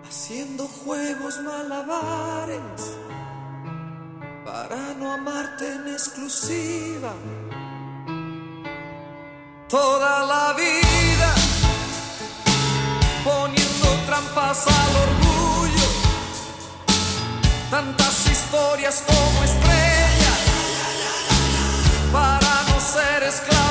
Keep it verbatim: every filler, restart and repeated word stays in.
haciendo juegos malabares para no amarte en exclusiva toda la vida, poniendo trampas al orgullo, tantas historias como estrellas para no ser esclavos